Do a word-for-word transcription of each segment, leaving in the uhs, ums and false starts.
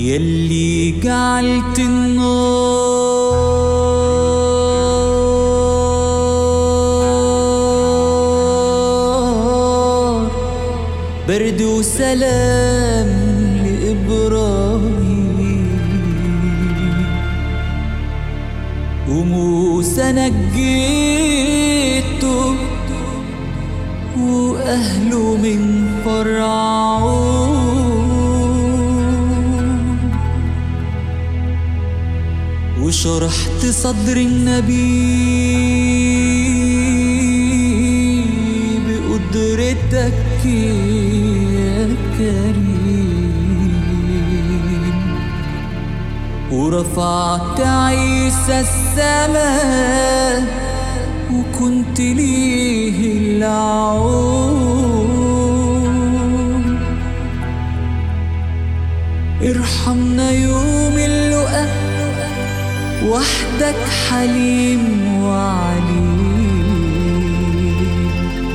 يلي جعلت النار برد وسلام لإبراهيم، وموسى نجيته وأهله من فرعون، وشرحت صدر النبي بقدرتك يا كريم، ورفعت عيسى السماء وكنت ليه العون. ارحمنا يوم اللقاء وحدك حليم وعليم،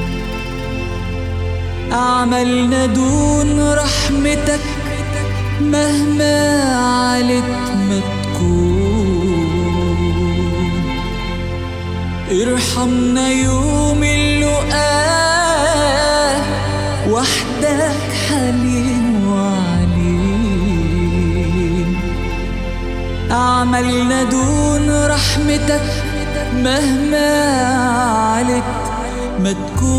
أعمالنا دون رحمتك مهما علت ما تكون. ارحمنا يوم اللقاء وحدك حليم وعليم، أعمالنا دون رحمتك مهما علت ما تكون.